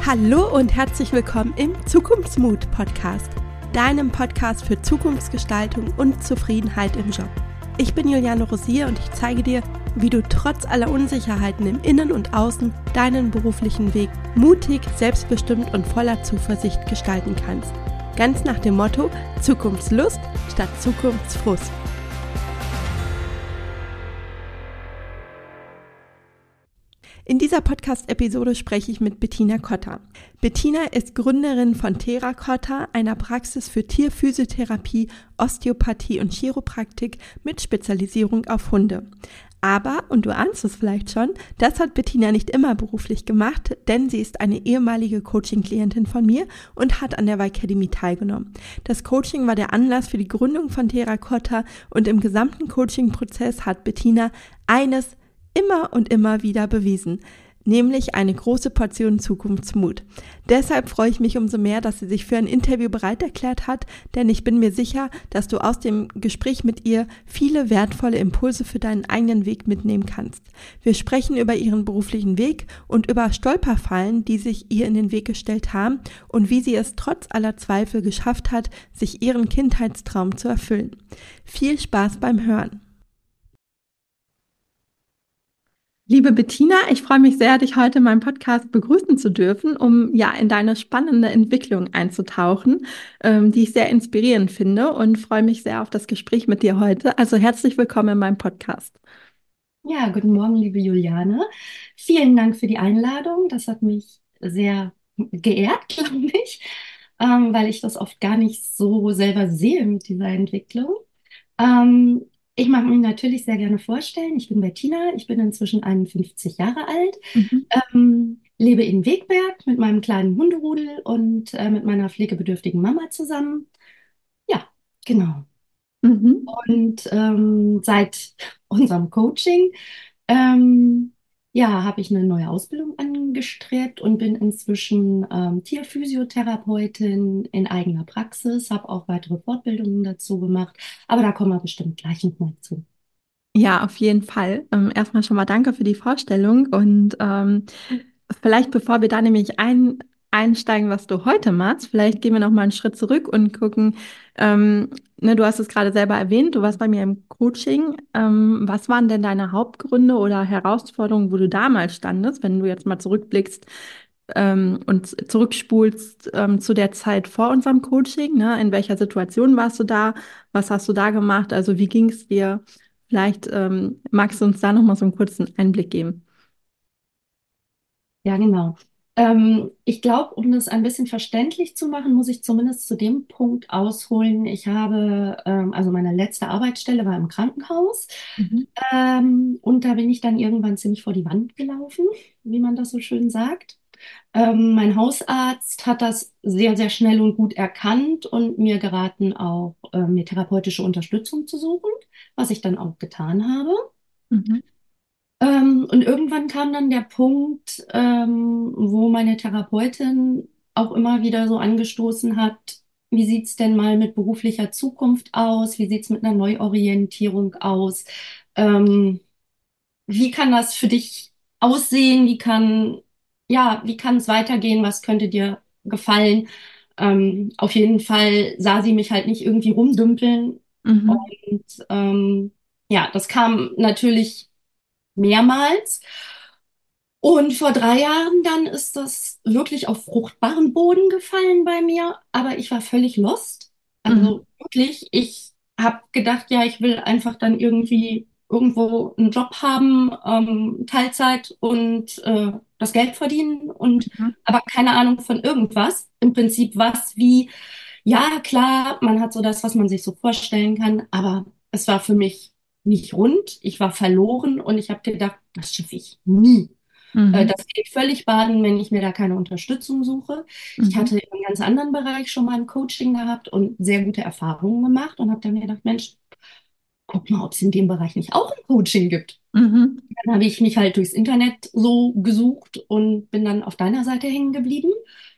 Hallo und herzlich willkommen im Zukunftsmut-Podcast, deinem Podcast für Zukunftsgestaltung und Zufriedenheit im Job. Ich bin Juliane Rosier und ich zeige dir, wie du trotz aller Unsicherheiten im Innen und Außen deinen beruflichen Weg mutig, selbstbestimmt und voller Zuversicht gestalten kannst. Ganz nach dem Motto Zukunftslust statt Zukunftsfrust. In dieser Podcast-Episode spreche ich mit Bettina Kotter. Bettina ist Gründerin von Thera-Kotter, einer Praxis für Tierphysiotherapie, Osteopathie und Chiropraktik mit Spezialisierung auf Hunde. Aber, und du ahnst es vielleicht schon, das hat Bettina nicht immer beruflich gemacht, denn sie ist eine ehemalige Coaching-Klientin von mir und hat an der Y-Academy teilgenommen. Das Coaching war der Anlass für die Gründung von Thera-Kotter und im gesamten Coaching-Prozess hat Bettina eines immer und immer wieder bewiesen, nämlich eine große Portion Zukunftsmut. Deshalb freue ich mich umso mehr, dass sie sich für ein Interview bereit erklärt hat, denn ich bin mir sicher, dass du aus dem Gespräch mit ihr viele wertvolle Impulse für deinen eigenen Weg mitnehmen kannst. Wir sprechen über ihren beruflichen Weg und über Stolperfallen, die sich ihr in den Weg gestellt haben und wie sie es trotz aller Zweifel geschafft hat, sich ihren Kindheitstraum zu erfüllen. Viel Spaß beim Hören! Liebe Bettina, ich freue mich sehr, dich heute in meinem Podcast begrüßen zu dürfen, um ja in deine spannende Entwicklung einzutauchen, die ich sehr inspirierend finde und freue mich sehr auf das Gespräch mit dir heute. Also herzlich willkommen in meinem Podcast. Ja, guten Morgen, liebe Juliane. Vielen Dank für die Einladung. Das hat mich sehr geehrt, glaube ich, weil ich das oft gar nicht so selber sehe mit dieser Entwicklung. Ähm, Ich mag mich natürlich sehr gerne vorstellen. Ich bin Bettina, ich bin inzwischen 51 Jahre alt, Mhm. lebe in Wegberg mit meinem kleinen Hunderudel und mit meiner pflegebedürftigen Mama zusammen. Ja, genau. Mhm. Und seit unserem Coaching, ähm, ja, habe ich eine neue Ausbildung angestrebt und bin inzwischen Tierphysiotherapeutin in eigener Praxis, habe auch weitere Fortbildungen dazu gemacht, aber da kommen wir bestimmt gleich nochmal zu. Ja, auf jeden Fall. Erstmal schon mal danke für die Vorstellung und vielleicht bevor wir da nämlich einsteigen, was du heute machst, vielleicht gehen wir noch mal einen Schritt zurück und gucken, du hast es gerade selber erwähnt, du warst bei mir im Coaching. Was waren denn deine Hauptgründe oder Herausforderungen, wo du damals standest, wenn du jetzt mal zurückblickst, und zurückspulst, zu der Zeit vor unserem Coaching, ne? In welcher Situation warst du da? Was hast du da gemacht? Also wie ging es dir? Vielleicht magst du uns da noch mal so einen kurzen Einblick geben. Ja, genau. Ich glaube, um das ein bisschen verständlich zu machen, muss ich zumindest zu dem Punkt ausholen. Ich habe, also meine letzte Arbeitsstelle war im Krankenhaus. Mhm. Und da bin ich dann irgendwann ziemlich vor die Wand gelaufen, wie man das so schön sagt. Mein Hausarzt hat das sehr, sehr schnell und gut erkannt und mir geraten, auch mir therapeutische Unterstützung zu suchen, was ich dann auch getan habe. Mhm. Und irgendwann kam dann der Punkt, wo meine Therapeutin auch immer wieder so angestoßen hat, wie sieht's denn mal mit beruflicher Zukunft aus? Wie sieht's mit einer Neuorientierung aus? Ähm, Wie kann das für dich aussehen? Wie kann es weitergehen? Was könnte dir gefallen? Auf jeden Fall sah sie mich halt nicht irgendwie rumdümpeln. Mhm. Und ja, das kam natürlich mehrmals. Und vor 3 Jahren dann ist das wirklich auf fruchtbaren Boden gefallen bei mir, aber ich war völlig lost. Mhm. Also wirklich, ich habe gedacht, ja, ich will einfach dann irgendwie irgendwo einen Job haben, Teilzeit und das Geld verdienen und Mhm. aber keine Ahnung von irgendwas. Im Prinzip was wie, ja, klar, man hat so das, was man sich so vorstellen kann, aber es war für mich nicht rund. Ich war verloren und ich habe gedacht, das schaffe ich nie. Mhm. Das geht völlig baden, wenn ich mir da keine Unterstützung suche. Ich Mhm. hatte in einem ganz anderen Bereich schon mal ein Coaching gehabt und sehr gute Erfahrungen gemacht und habe dann mir gedacht, Mensch, guck mal, ob es in dem Bereich nicht auch ein Coaching gibt. Mhm. Dann habe ich mich halt durchs Internet so gesucht und bin dann auf deiner Seite hängen geblieben.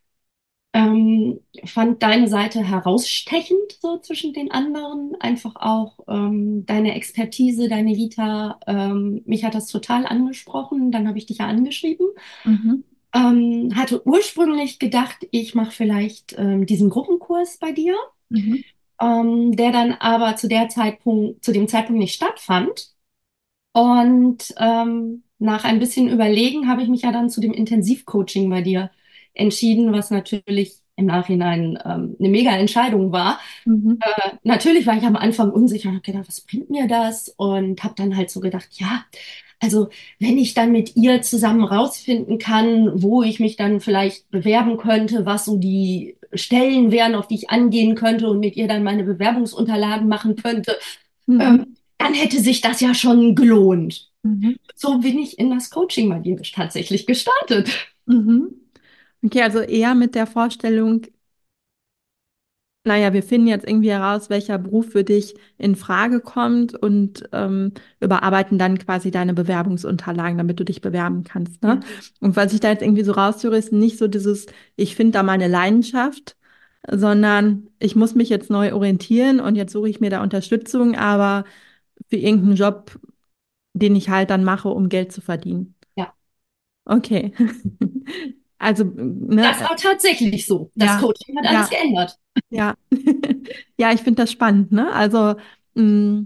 Fand deine Seite herausstechend so zwischen den anderen. Einfach auch deine Expertise, deine Vita. Mich hat das total angesprochen. Dann habe ich dich ja angeschrieben. Mhm. Hatte ursprünglich gedacht, ich mache vielleicht diesen Gruppenkurs bei dir, Mhm. der dann aber zu dem Zeitpunkt nicht stattfand. Und nach ein bisschen Überlegen habe ich mich ja dann zu dem Intensivcoaching bei dir entschieden, was natürlich im Nachhinein eine mega Entscheidung war. Mhm. Natürlich war ich am Anfang unsicher und habe gedacht, was bringt mir das? Und habe dann halt so gedacht, ja, also wenn ich dann mit ihr zusammen rausfinden kann, wo ich mich dann vielleicht bewerben könnte, was so die Stellen wären, auf die ich angehen könnte und mit ihr dann meine Bewerbungsunterlagen machen könnte, Mhm. dann hätte sich das ja schon gelohnt. Mhm. So bin ich in das Coaching bei dir tatsächlich gestartet. Mhm. Okay, also eher mit der Vorstellung, naja, wir finden jetzt irgendwie heraus, welcher Beruf für dich in Frage kommt und überarbeiten dann quasi deine Bewerbungsunterlagen, damit du dich bewerben kannst, ne? Ja, Und was ich da jetzt irgendwie so raushöre, ist nicht so dieses, ich finde da meine Leidenschaft, sondern ich muss mich jetzt neu orientieren und jetzt suche ich mir da Unterstützung, aber für irgendeinen Job, den ich halt dann mache, um Geld zu verdienen. ja. Okay. Also, Das ne, war tatsächlich so. Das ja, Coaching hat alles ja, geändert. ja. Ja, ich finde das spannend, ne? Also, mh,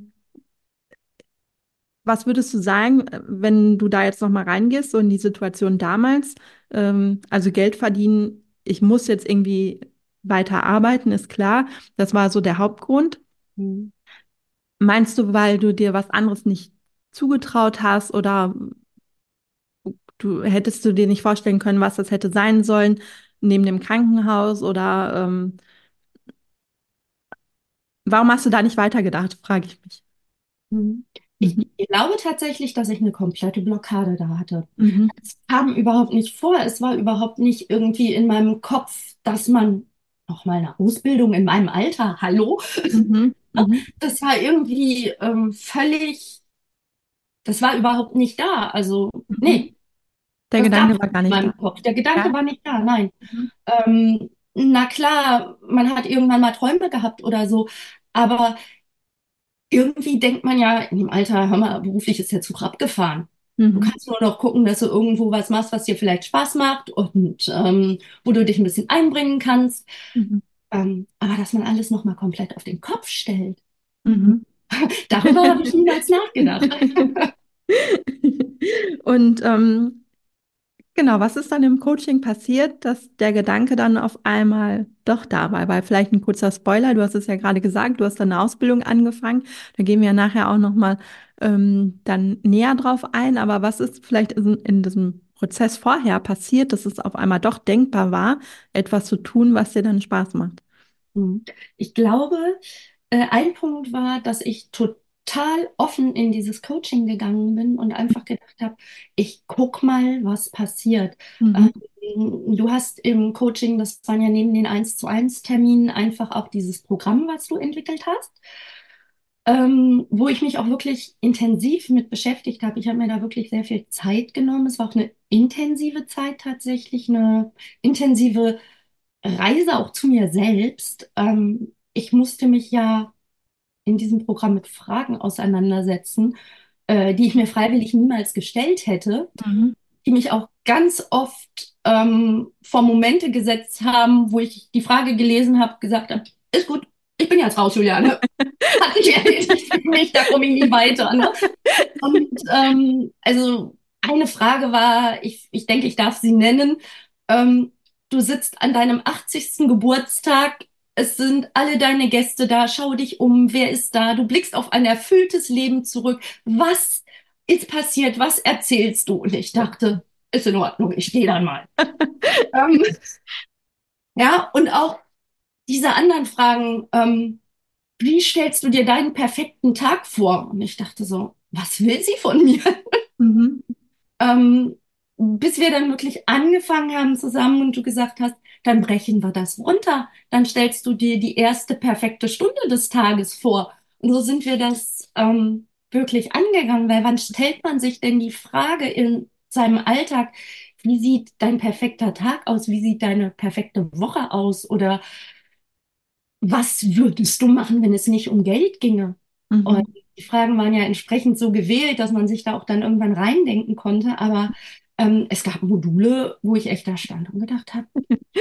was würdest du sagen, wenn du da jetzt noch mal reingehst, so in die Situation damals? Also Geld verdienen, ich muss jetzt irgendwie weiter arbeiten, ist klar. Das war so der Hauptgrund. Mhm. Meinst du, weil du dir was anderes nicht zugetraut hast oder hättest du dir nicht vorstellen können, was das hätte sein sollen, neben dem Krankenhaus oder warum hast du da nicht weitergedacht, frage ich mich. Mhm. Ich Mhm. glaube tatsächlich, dass ich eine komplette Blockade da hatte. Mhm. Es kam überhaupt nicht vor. Es war überhaupt nicht irgendwie in meinem Kopf, dass man noch mal eine Ausbildung in meinem Alter, hallo? Mhm. Mhm. Das war irgendwie das war überhaupt nicht da. Also, Mhm. nee, Der das gab Gedanke es war gar in nicht da. meinem Kopf. Der Gedanke Ja. war nicht da, nein. Mhm. Na klar, man hat irgendwann mal Träume gehabt oder so, aber irgendwie denkt man ja in dem Alter, hör mal, beruflich ist der Zug abgefahren. Du Mhm. kannst nur noch gucken, dass du irgendwo was machst, was dir vielleicht Spaß macht und wo du dich ein bisschen einbringen kannst. Mhm. Aber dass man alles nochmal komplett auf den Kopf stellt, Mhm. darüber habe ich niemals nachgedacht. Und genau, was ist dann im Coaching passiert, dass der Gedanke dann auf einmal doch da war? Weil vielleicht ein kurzer Spoiler, du hast es ja gerade gesagt, du hast dann eine Ausbildung angefangen. Da gehen wir ja nachher auch nochmal dann näher drauf ein. Aber was ist vielleicht in diesem Prozess vorher passiert, dass es auf einmal doch denkbar war, etwas zu tun, was dir dann Spaß macht? Mhm. Ich glaube, ein Punkt war, dass ich total offen in dieses Coaching gegangen bin und einfach gedacht habe, ich guck mal, was passiert. Mhm. Du hast im Coaching, das waren ja neben den 1:1 Terminen einfach auch dieses Programm, was du entwickelt hast, wo ich mich auch wirklich intensiv mit beschäftigt habe. Ich habe mir da wirklich sehr viel Zeit genommen. Es war auch eine intensive Zeit tatsächlich, eine intensive Reise auch zu mir selbst. Ich musste mich ja in diesem Programm mit Fragen auseinandersetzen, die ich mir freiwillig niemals gestellt hätte, Mhm. die mich auch ganz oft vor Momente gesetzt haben, wo ich die Frage gelesen habe, gesagt habe, ist gut, ich bin jetzt raus, Juliane. Hat sich erledigt für mich, da komme ich nie weiter. Ne? Und also eine Frage war, ich denke, ich darf sie nennen. Ähm, Du sitzt an deinem 80. Geburtstag, es sind alle deine Gäste da, schau dich um, wer ist da? Du blickst auf ein erfülltes Leben zurück. Was ist passiert? Was erzählst du? Und ich dachte, ist in Ordnung, ich gehe dann mal. Ähm, ja, und auch diese anderen Fragen, wie stellst du dir deinen perfekten Tag vor? Und ich dachte so, was will sie von mir? Mhm. ähm, Bis wir dann wirklich angefangen haben zusammen und du gesagt hast, dann brechen wir das runter. Dann stellst du dir die erste perfekte Stunde des Tages vor. Und so sind wir das wirklich angegangen, weil wann stellt man sich denn die Frage in seinem Alltag, wie sieht dein perfekter Tag aus? Wie sieht deine perfekte Woche aus? Oder was würdest du machen, wenn es nicht um Geld ginge? Und Mhm. die Fragen waren ja entsprechend so gewählt, dass man sich da auch dann irgendwann reindenken konnte. Aber Es gab Module, wo ich echt da stand und gedacht habe,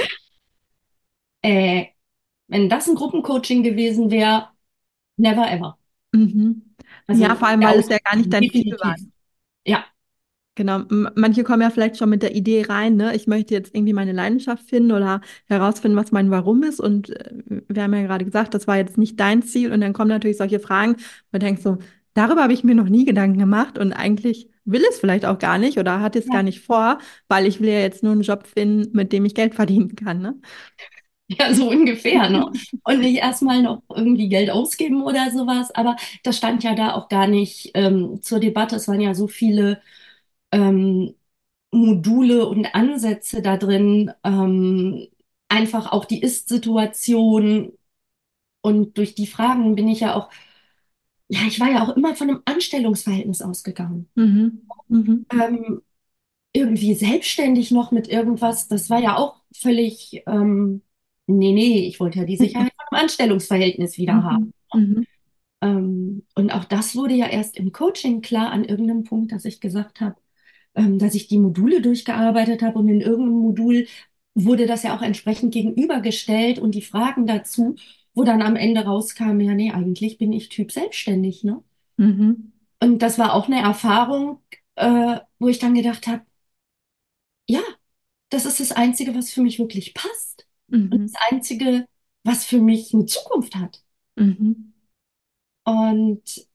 äh, wenn das ein Gruppencoaching gewesen wäre, never ever. Mhm. Ja, Also vor allem, der weil es ja gar nicht Ausbildung, dein Ziel war. definitiv. Ja, Genau, manche kommen ja vielleicht schon mit der Idee rein, ne? Ich möchte jetzt irgendwie meine Leidenschaft finden oder herausfinden, was mein Warum ist. Und wir haben ja gerade gesagt, das war jetzt nicht dein Ziel. Und dann kommen natürlich solche Fragen, wo du denkst so, darüber habe ich mir noch nie Gedanken gemacht und eigentlich will es vielleicht auch gar nicht oder hat es gar ja, nicht vor, weil ich will ja jetzt nur einen Job finden, mit dem ich Geld verdienen kann, ne? ja, so ungefähr, ne? Und nicht erstmal noch irgendwie Geld ausgeben oder sowas. Aber das stand ja da auch gar nicht zur Debatte. Es waren ja so viele ähm, Module und Ansätze da drin. Einfach auch die Ist-Situation. Und durch die Fragen bin ich ja auch, ja, ich war ja auch immer von einem Anstellungsverhältnis ausgegangen. Mhm. Mhm. Ähm, Irgendwie selbstständig noch mit irgendwas, das war ja auch völlig, nee, ich wollte ja die Sicherheit von einem Anstellungsverhältnis wieder haben. Mhm. Mhm. Und auch das wurde ja erst im Coaching klar an irgendeinem Punkt, dass ich gesagt habe, dass ich die Module durchgearbeitet habe und in irgendeinem Modul wurde das ja auch entsprechend gegenübergestellt und die Fragen dazu, wo dann am Ende rauskam, ja, nee, eigentlich bin ich Typ selbstständig, ne? Mhm. Und das war auch eine Erfahrung, wo ich dann gedacht habe, ja, das ist das Einzige, was für mich wirklich passt. Und Mhm. das Einzige, was für mich eine Zukunft hat. Mhm. Und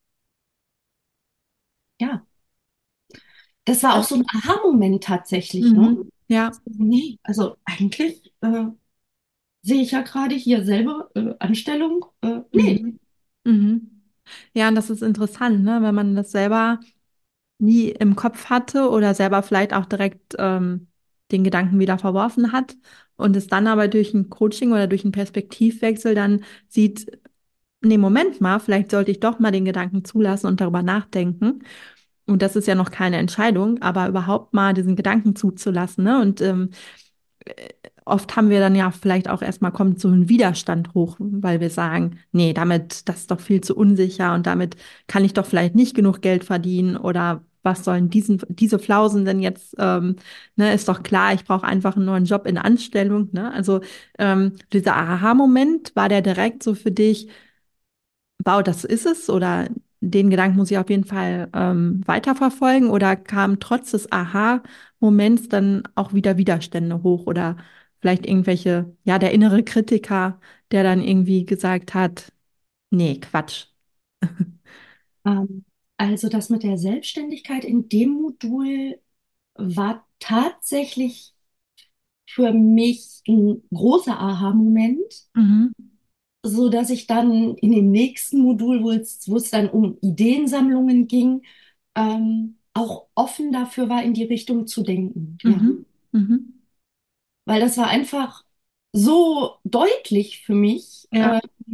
ja, das war auch so ein Aha-Moment tatsächlich, ne? Mhm. Ja. Nee, also eigentlich sehe ich ja gerade hier selber Anstellung. Nee. Mhm. Mhm. Ja, und das ist interessant, ne? Wenn man das selber nie im Kopf hatte oder selber vielleicht auch direkt den Gedanken wieder verworfen hat und es dann aber durch ein Coaching oder durch einen Perspektivwechsel dann sieht, nee, Moment mal, vielleicht sollte ich doch mal den Gedanken zulassen und darüber nachdenken. Und das ist ja noch keine Entscheidung, aber überhaupt mal diesen Gedanken zuzulassen, ne? Und oft haben wir dann ja vielleicht auch erstmal kommt so ein Widerstand hoch, weil wir sagen, nee, damit, das ist doch viel zu unsicher und damit kann ich doch vielleicht nicht genug Geld verdienen oder was sollen diese Flausen denn jetzt, ne, ist doch klar, ich brauche einfach einen neuen Job in Anstellung, ne? Also dieser Aha-Moment, war der direkt so für dich, wow, das ist es oder den Gedanken muss ich auf jeden Fall weiterverfolgen oder kamen trotz des Aha-Moments dann auch wieder Widerstände hoch oder vielleicht irgendwelche, ja, der innere Kritiker, der dann irgendwie gesagt hat, nee, Quatsch. Ähm, also das mit der Selbstständigkeit in dem Modul war tatsächlich für mich ein großer Aha-Moment, Mhm. so dass ich dann in dem nächsten Modul, wo es dann um Ideensammlungen ging, auch offen dafür war, in die Richtung zu denken. Ja, Mhm. Mhm. weil das war einfach so deutlich für mich, Ja.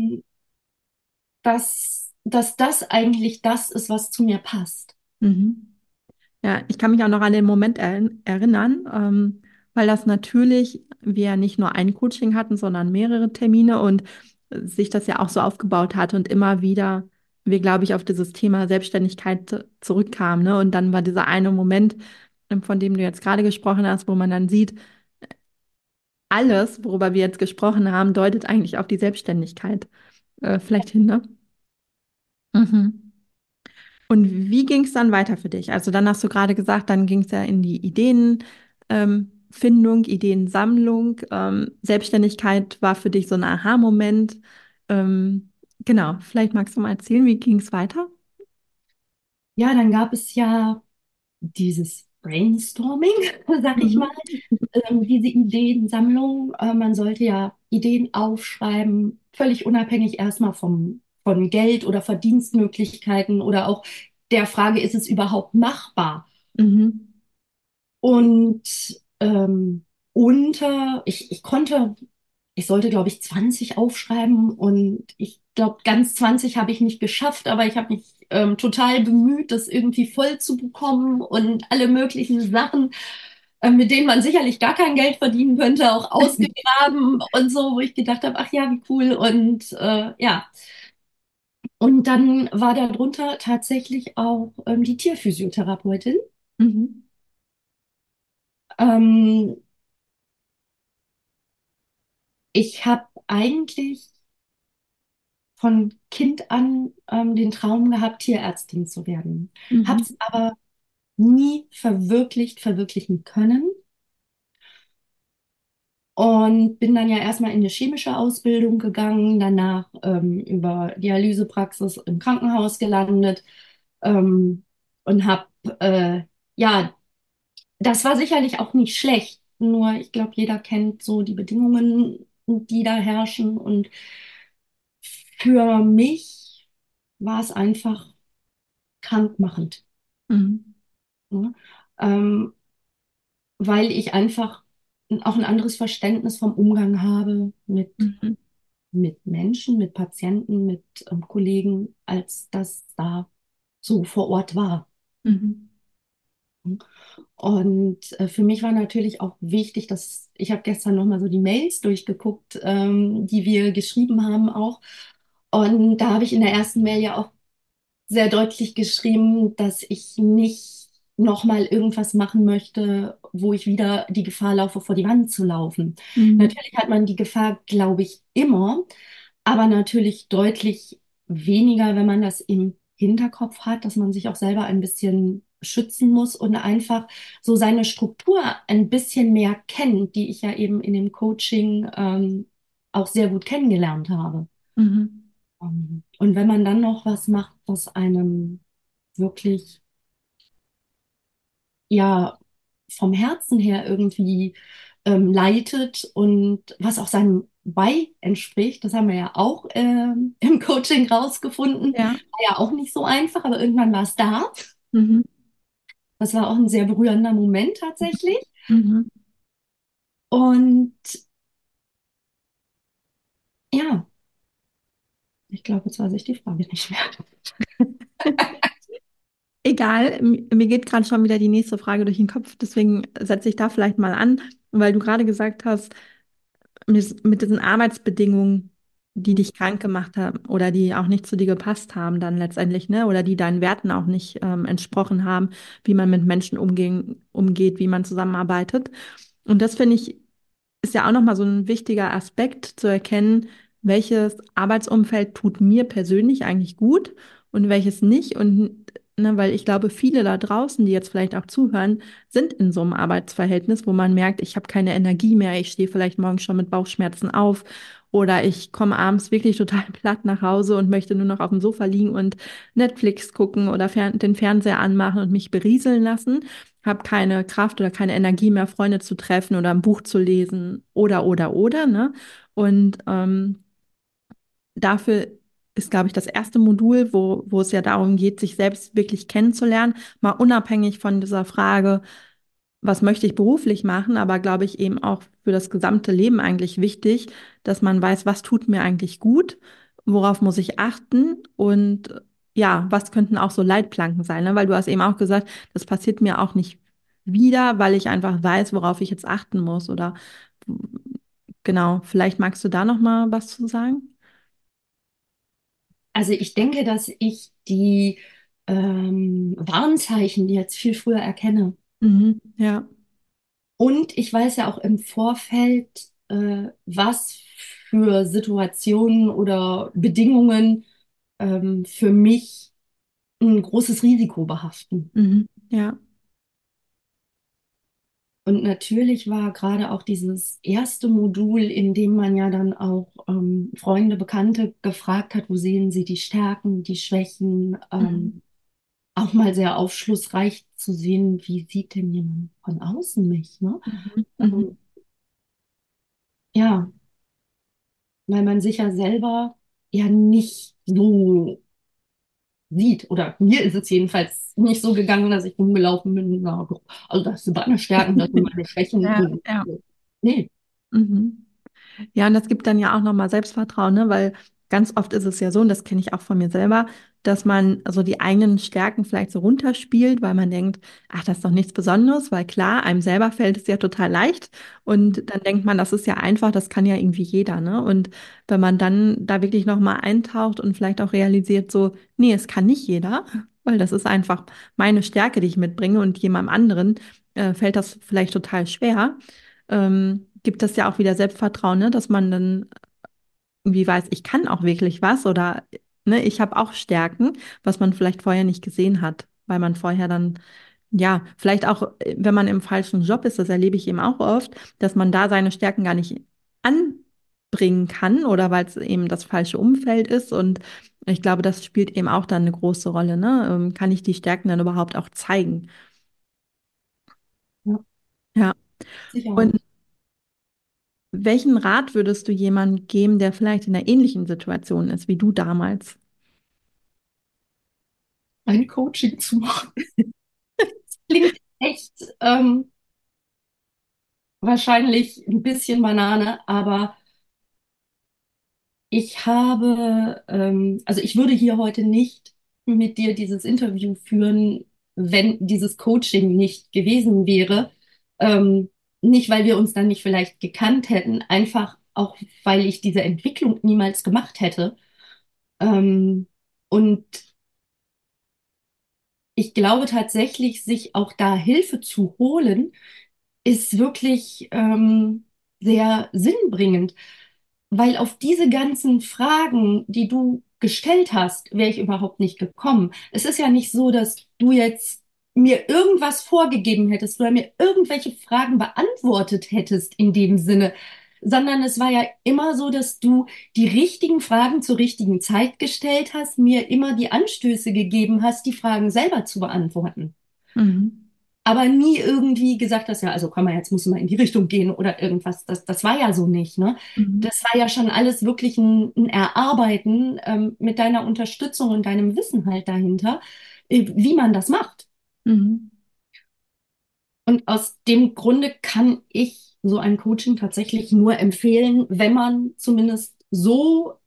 dass das eigentlich das ist, was zu mir passt. Mhm. Ja, ich kann mich auch noch an den Moment erinnern, weil das natürlich wir ja nicht nur ein Coaching hatten, sondern mehrere Termine und sich das ja auch so aufgebaut hat und immer wieder wir, glaube ich, auf dieses Thema Selbstständigkeit zurückkamen, ne? Und dann war dieser eine Moment, von dem du jetzt gerade gesprochen hast, wo man dann sieht, alles, worüber wir jetzt gesprochen haben, deutet eigentlich auf die Selbstständigkeit vielleicht hin, ne? Mhm. Und wie ging es dann weiter für dich? Also dann hast du gerade gesagt, dann ging es ja in die Ideenfindung, Ideensammlung. Selbstständigkeit war für dich so ein Aha-Moment. Genau, vielleicht magst du mal erzählen, wie ging es weiter? Ja, dann gab es ja dieses Brainstorming, sag ich mal, Mhm. diese Ideensammlung. Man sollte ja Ideen aufschreiben, völlig unabhängig erstmal von Geld oder Verdienstmöglichkeiten oder auch der Frage, ist es überhaupt machbar? Mhm. Und ich konnte, ich sollte, glaube ich, 20 aufschreiben und ich glaube, ganz 20 habe ich nicht geschafft, aber ich habe mich total bemüht, das irgendwie voll zu bekommen und alle möglichen Sachen, mit denen man sicherlich gar kein Geld verdienen könnte, auch ausgegraben und so, wo ich gedacht habe, ach ja, wie cool. Und ja, und dann war darunter tatsächlich auch die Tierphysiotherapeutin. Mhm. Ähm, Ich habe eigentlich von Kind an den Traum gehabt, Tierärztin zu werden. Habe Mhm. es aber nie verwirklichen können und bin dann ja erstmal in eine chemische Ausbildung gegangen, danach über Dialysepraxis im Krankenhaus gelandet ähm, und habe, ja, das war sicherlich auch nicht schlecht, nur ich glaube, jeder kennt so die Bedingungen, die da herrschen und für mich war es einfach krankmachend, Mhm. ne? Ähm, Weil ich einfach auch ein anderes Verständnis vom Umgang habe Mhm. mit Menschen, mit Patienten, mit Kollegen, als das da so vor Ort war. Mhm. Und für mich war natürlich auch wichtig, dass ich habe gestern noch mal so die Mails durchgeguckt, die wir geschrieben haben auch. Und da habe ich in der ersten Mail ja auch sehr deutlich geschrieben, dass ich nicht nochmal irgendwas machen möchte, wo ich wieder die Gefahr laufe, vor die Wand zu laufen. Mhm. Natürlich hat man die Gefahr, glaube ich, immer, aber natürlich deutlich weniger, wenn man das im Hinterkopf hat, dass man sich auch selber ein bisschen schützen muss und einfach so seine Struktur ein bisschen mehr kennt, die ich ja eben in dem Coaching auch sehr gut kennengelernt habe. Mhm. Und wenn man dann noch was macht, was einem wirklich, ja, vom Herzen her irgendwie leitet und was auch seinem Why entspricht, das haben wir ja auch im Coaching rausgefunden. Ja. War ja auch nicht so einfach, aber irgendwann war es da. Mhm. Das war auch ein sehr berührender Moment tatsächlich. Mhm. Und ja, ich glaube, jetzt weiß ich die Frage nicht mehr. Egal, mir geht gerade schon wieder die nächste Frage durch den Kopf, deswegen setze ich da vielleicht mal an, weil du gerade gesagt hast, mit diesen Arbeitsbedingungen, die dich krank gemacht haben oder die auch nicht zu dir gepasst haben dann letztendlich, ne? Oder die deinen Werten auch nicht entsprochen haben, wie man mit Menschen umgeht, wie man zusammenarbeitet. Und das finde ich ist ja auch nochmal so ein wichtiger Aspekt zu erkennen, welches Arbeitsumfeld tut mir persönlich eigentlich gut und welches nicht. Und ne, weil ich glaube, viele da draußen, die jetzt vielleicht auch zuhören, sind in so einem Arbeitsverhältnis, wo man merkt, ich habe keine Energie mehr, ich stehe vielleicht morgens schon mit Bauchschmerzen auf oder ich komme abends wirklich total platt nach Hause und möchte nur noch auf dem Sofa liegen und Netflix gucken oder den Fernseher anmachen und mich berieseln lassen, habe keine Kraft oder keine Energie mehr, Freunde zu treffen oder ein Buch zu lesen oder, ne? Und dafür ist, glaube ich, das erste Modul, wo es ja darum geht, sich selbst wirklich kennenzulernen, mal unabhängig von dieser Frage, was möchte ich beruflich machen, aber glaube ich eben auch für das gesamte Leben eigentlich wichtig, dass man weiß, was tut mir eigentlich gut, worauf muss ich achten und ja, was könnten auch so Leitplanken sein, ne? Weil du hast eben auch gesagt, das passiert mir auch nicht wieder, weil ich einfach weiß, worauf ich jetzt achten muss oder genau, vielleicht magst du da noch mal was zu sagen? Also ich denke, dass ich die Warnzeichen jetzt viel früher erkenne. Mhm, ja. Und ich weiß ja auch im Vorfeld, was für Situationen oder Bedingungen für mich ein großes Risiko behaften. Mhm, ja. Und natürlich war gerade auch dieses erste Modul, in dem man ja dann auch Freunde, Bekannte gefragt hat, wo sehen sie die Stärken, die Schwächen, Mhm, auch mal sehr aufschlussreich zu sehen, wie sieht denn jemand von außen mich, ne? mhm, mhm, Ähm, ja, weil man sich ja selber ja nicht so sieht. Oder mir ist es jedenfalls nicht so gegangen, dass ich rumgelaufen bin. Na, also das sind meine Stärken, das sind meine Schwächen. ja, Und ja. nee, Mhm. Ja, und das gibt dann ja auch nochmal Selbstvertrauen, ne? Weil ganz oft ist es ja so, und das kenne ich auch von mir selber, dass man so die eigenen Stärken vielleicht so runterspielt, weil man denkt, ach, das ist doch nichts Besonderes, weil klar, einem selber fällt es ja total leicht und dann denkt man, das ist ja einfach, das kann ja irgendwie jeder, ne? Und wenn man dann da wirklich nochmal eintaucht und vielleicht auch realisiert, so, nee, es kann nicht jeder, weil das ist einfach meine Stärke, die ich mitbringe und jemandem anderen fällt das vielleicht total schwer, gibt das ja auch wieder Selbstvertrauen, ne? Dass man dann irgendwie weiß, ich kann auch wirklich was oder ne, ich habe auch Stärken, was man vielleicht vorher nicht gesehen hat, weil man vorher dann, ja, vielleicht auch, wenn man im falschen Job ist, das erlebe ich eben auch oft, dass man da seine Stärken gar nicht anbringen kann oder weil es eben das falsche Umfeld ist. Und ich glaube, das spielt eben auch dann eine große Rolle, ne? Kann ich die Stärken dann überhaupt auch zeigen? Ja, Ja. sicher. Und welchen Rat würdest du jemandem geben, der vielleicht in einer ähnlichen Situation ist wie du damals? Ein Coaching zu machen. Klingt echt wahrscheinlich ein bisschen Banane, aber also ich würde hier heute nicht mit dir dieses Interview führen, wenn dieses Coaching nicht gewesen wäre. Nicht, weil wir uns dann nicht vielleicht gekannt hätten, einfach auch, weil ich diese Entwicklung niemals gemacht hätte. Und ich glaube tatsächlich, sich auch da Hilfe zu holen, ist wirklich sehr sinnbringend, weil auf diese ganzen Fragen, die du gestellt hast, wäre ich überhaupt nicht gekommen. Es ist ja nicht so, dass du jetzt mir irgendwas vorgegeben hättest oder mir irgendwelche Fragen beantwortet hättest in dem Sinne, sondern es war ja immer so, dass du die richtigen Fragen zur richtigen Zeit gestellt hast, mir immer die Anstöße gegeben hast, die Fragen selber zu beantworten, Mhm. aber nie irgendwie gesagt hast, ja, also komm mal, jetzt müssen wir in die Richtung gehen oder irgendwas. Das war ja so nicht, ne? Mhm. Das war ja schon alles wirklich ein Erarbeiten mit deiner Unterstützung und deinem Wissen halt dahinter, wie man das macht. Mhm. Und aus dem Grunde kann ich so ein Coaching tatsächlich nur empfehlen, wenn man zumindest so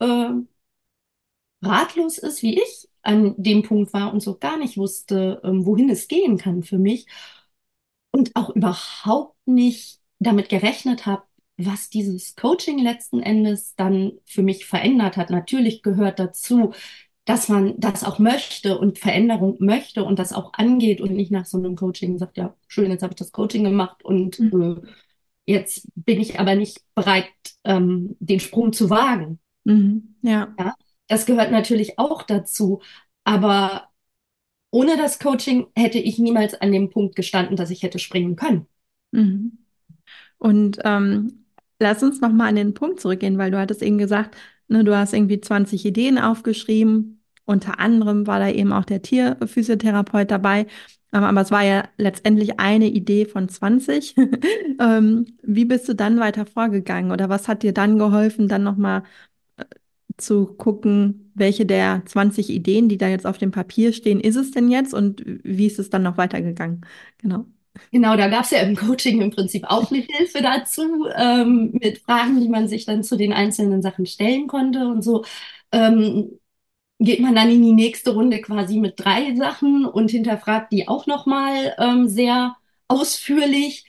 ratlos ist, wie ich an dem Punkt war und so gar nicht wusste, wohin es gehen kann für mich. Und auch überhaupt nicht damit gerechnet habe, was dieses Coaching letzten Endes dann für mich verändert hat. Natürlich gehört dazu, dass man das auch möchte und Veränderung möchte und das auch angeht und nicht nach so einem Coaching sagt, ja, schön, jetzt habe ich das Coaching gemacht und jetzt bin ich aber nicht bereit, den Sprung zu wagen. Mhm. Ja. Ja, das gehört natürlich auch dazu. Aber ohne das Coaching hätte ich niemals an dem Punkt gestanden, dass ich hätte springen können. Mhm. Und lass uns noch mal an den Punkt zurückgehen, weil du hattest eben gesagt, ne, du hast irgendwie 20 Ideen aufgeschrieben. Unter anderem war da eben auch der Tierphysiotherapeut dabei. Aber es war ja letztendlich eine Idee von 20. Wie bist du dann weiter vorgegangen? Oder was hat dir dann geholfen, dann noch mal zu gucken, welche der 20 Ideen, die da jetzt auf dem Papier stehen, ist es denn jetzt und wie ist es dann noch weitergegangen? Genau. Genau, da gab es ja im Coaching im Prinzip auch eine Hilfe dazu, mit Fragen, die man sich dann zu den einzelnen Sachen stellen konnte. Und so geht man dann in die nächste Runde quasi mit 3 Sachen und hinterfragt die auch nochmal sehr ausführlich.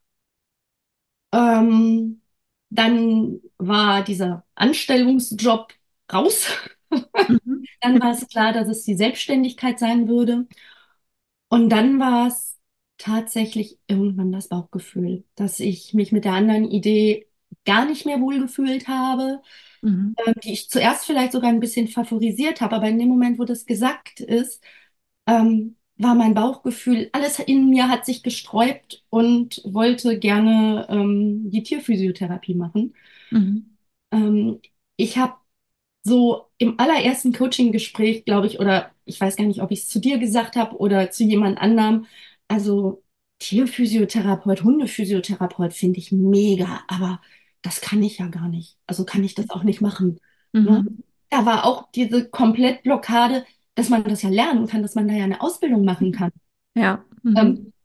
Ähm, Dann war dieser Anstellungsjob raus. Mhm. Dann war es klar, dass es die Selbstständigkeit sein würde. Und dann war es tatsächlich irgendwann das Bauchgefühl, dass ich mich mit der anderen Idee gar nicht mehr wohlgefühlt habe, Mhm. die ich zuerst vielleicht sogar ein bisschen favorisiert habe, aber in dem Moment, wo das gesagt ist, war mein Bauchgefühl, alles in mir hat sich gesträubt und wollte gerne die Tierphysiotherapie machen. Mhm. Ähm, Ich habe so im allerersten Coaching-Gespräch, glaube ich, oder ich weiß gar nicht, ob ich es zu dir gesagt habe oder zu jemand anderem, also Tierphysiotherapeut, Hundephysiotherapeut finde ich mega, aber das kann ich ja gar nicht. Also kann ich das auch nicht machen. Ne? Mhm. Da war auch diese Komplettblockade, dass man das ja lernen kann, dass man da ja eine Ausbildung machen kann. Ja. Ähm, Mhm.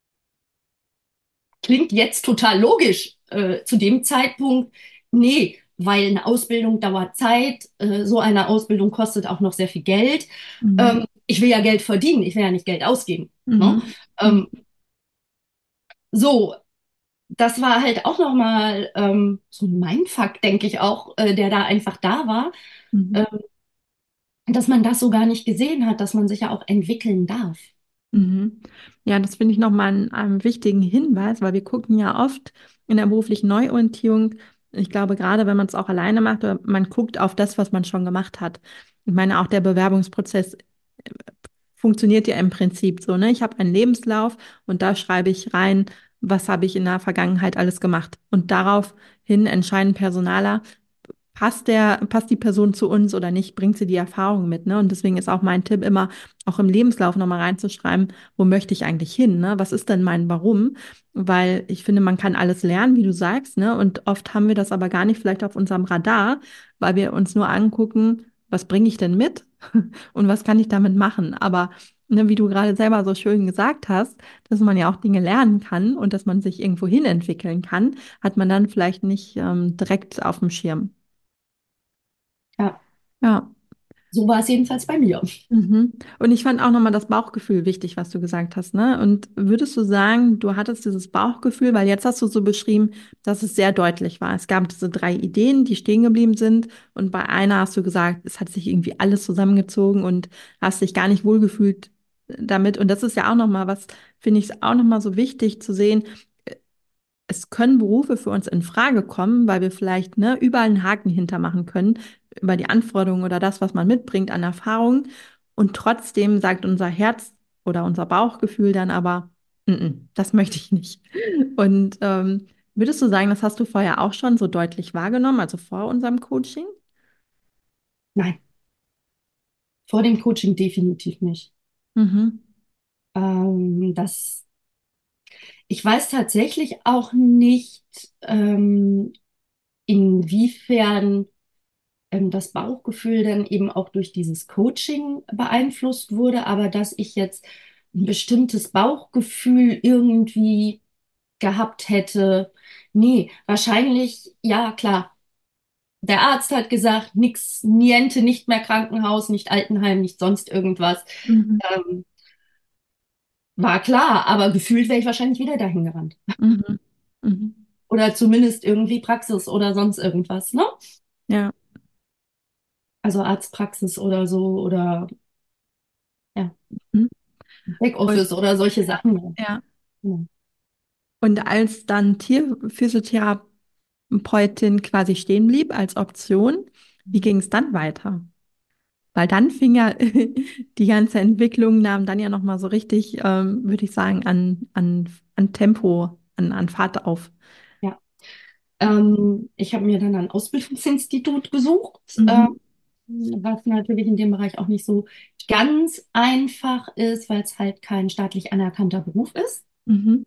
Klingt jetzt total logisch. Zu dem Zeitpunkt, nee, weil eine Ausbildung dauert Zeit, so eine Ausbildung kostet auch noch sehr viel Geld. Mhm. Ich will ja Geld verdienen, ich will ja nicht Geld ausgeben. Ne? Mhm. Mhm. Ähm, so, das war halt auch nochmal so ein Mindfuck, denke ich auch, der da einfach da war, Mhm. ähm, dass man das so gar nicht gesehen hat, dass man sich ja auch entwickeln darf. Mhm. Ja, das finde ich nochmal einen wichtigen Hinweis, weil wir gucken ja oft in der beruflichen Neuorientierung, ich glaube, gerade wenn man es auch alleine macht, oder man guckt auf das, was man schon gemacht hat. Ich meine, auch der Bewerbungsprozess funktioniert ja im Prinzip so, ne? Ich habe einen Lebenslauf und da schreibe ich rein, was habe ich in der Vergangenheit alles gemacht. Und daraufhin entscheiden Personaler, passt die Person zu uns oder nicht, bringt sie die Erfahrung mit, ne? Und deswegen ist auch mein Tipp immer, auch im Lebenslauf nochmal reinzuschreiben, wo möchte ich eigentlich hin, ne? Was ist denn mein Warum? Weil ich finde, man kann alles lernen, wie du sagst, ne? Und oft haben wir das aber gar nicht vielleicht auf unserem Radar, weil wir uns nur angucken, was bringe ich denn mit und was kann ich damit machen? Aber ne, wie du gerade selber so schön gesagt hast, dass man ja auch Dinge lernen kann und dass man sich irgendwo hin entwickeln kann, hat man dann vielleicht nicht direkt auf dem Schirm. Ja, Ja. so war es jedenfalls bei mir. Mhm. Und ich fand auch nochmal das Bauchgefühl wichtig, was du gesagt hast, ne? Und würdest du sagen, du hattest dieses Bauchgefühl, weil jetzt hast du so beschrieben, dass es sehr deutlich war. Es gab diese drei Ideen, die stehen geblieben sind. Und bei einer hast du gesagt, es hat sich irgendwie alles zusammengezogen und hast dich gar nicht wohlgefühlt damit. Und das ist ja auch nochmal was, finde ich, auch nochmal so wichtig zu sehen. Es können Berufe für uns in Frage kommen, weil wir vielleicht ne, überall einen Haken hintermachen können über die Anforderungen oder das, was man mitbringt an Erfahrung. Und trotzdem sagt unser Herz oder unser Bauchgefühl dann aber, das möchte ich nicht. Und würdest du sagen, das hast du vorher auch schon so deutlich wahrgenommen, also vor unserem Coaching? Nein, vor dem Coaching definitiv nicht. Mhm. Das, ich weiß tatsächlich auch nicht, inwiefern das Bauchgefühl dann eben auch durch dieses Coaching beeinflusst wurde, aber dass ich jetzt ein bestimmtes Bauchgefühl irgendwie gehabt hätte, nee, wahrscheinlich, ja, klar. Der Arzt hat gesagt, nix, niente, nicht mehr Krankenhaus, nicht Altenheim, nicht sonst irgendwas. Mhm. Ähm, war klar, aber gefühlt wäre ich wahrscheinlich wieder dahin gerannt. Mhm. Mhm. Oder zumindest irgendwie Praxis oder sonst irgendwas, ne? Ja. Also Arztpraxis oder so oder ja, Mhm. Und, Backoffice oder solche Sachen. ja. Ja. Und als dann Tierphysiotherapeutin quasi stehen blieb als Option, wie ging es dann weiter? Weil dann fing ja die ganze Entwicklung, nahm dann ja nochmal so richtig, würde ich sagen, an Tempo, an Fahrt auf. Ja. Ich habe mir dann ein Ausbildungsinstitut gesucht, Mhm. was natürlich in dem Bereich auch nicht so ganz einfach ist, weil es halt kein staatlich anerkannter Beruf ist. Mhm.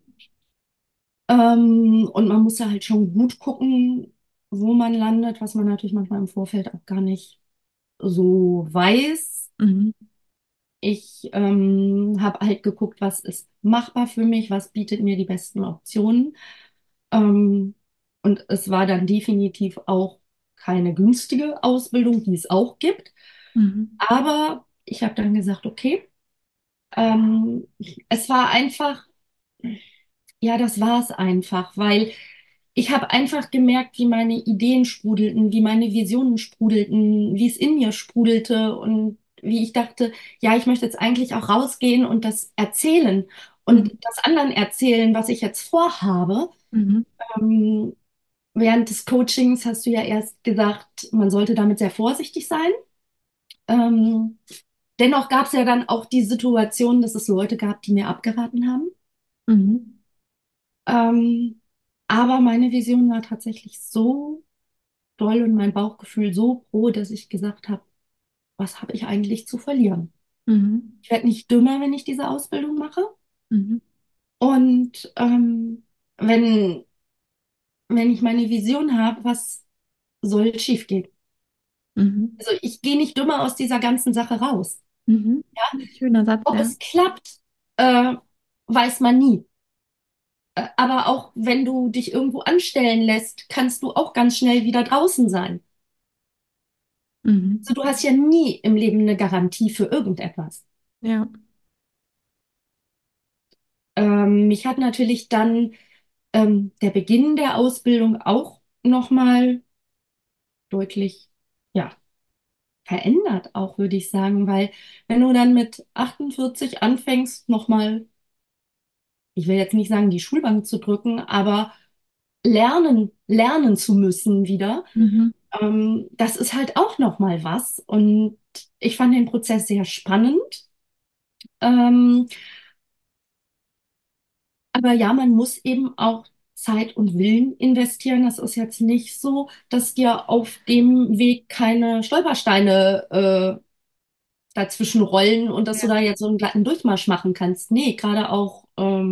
Und man muss ja halt schon gut gucken, wo man landet, was man natürlich manchmal im Vorfeld auch gar nicht so weiß. Mhm. Ich habe halt geguckt, was ist machbar für mich, was bietet mir die besten Optionen. Ähm, und es war dann definitiv auch keine günstige Ausbildung, die es auch gibt. Mhm. Aber ich habe dann gesagt, okay, es war einfach, ja, das war es einfach, weil ich habe einfach gemerkt, wie meine Ideen sprudelten, wie meine Visionen sprudelten, wie es in mir sprudelte und wie ich dachte, ja, ich möchte jetzt eigentlich auch rausgehen und das erzählen und Mhm. das anderen erzählen, was ich jetzt vorhabe. Mhm. Ähm, während des Coachings hast du ja erst gesagt, man sollte damit sehr vorsichtig sein. Ähm, dennoch gab es ja dann auch die Situation, dass es Leute gab, die mir abgeraten haben. Mhm. Ähm, aber meine Vision war tatsächlich so doll und mein Bauchgefühl so pro, dass ich gesagt habe, was habe ich eigentlich zu verlieren? Mhm. Ich werde nicht dümmer, wenn ich diese Ausbildung mache. Mhm. Und wenn, wenn ich meine Vision habe, was soll schiefgehen? Mhm. Also ich gehe nicht dümmer aus dieser ganzen Sache raus. Mhm. Schöner Satz, Ob ja. es klappt, äh, weiß man nie. Aber auch wenn du dich irgendwo anstellen lässt, kannst du auch ganz schnell wieder draußen sein. Mhm. Also du hast ja nie im Leben eine Garantie für irgendetwas. Ja. Mich hat natürlich dann der Beginn der Ausbildung auch nochmal deutlich, ja, verändert auch, würde ich sagen, weil wenn du dann mit 48 anfängst, nochmal, ich will jetzt nicht sagen, die Schulbank zu drücken, aber lernen zu müssen wieder, Mhm. das ist halt auch nochmal was. Und ich fand den Prozess sehr spannend. Ähm, aber ja, man muss eben auch Zeit und Willen investieren. Das ist jetzt nicht so, dass dir auf dem Weg keine Stolpersteine dazwischen rollen und dass du da jetzt so einen glatten Durchmarsch machen kannst. Nee, gerade auch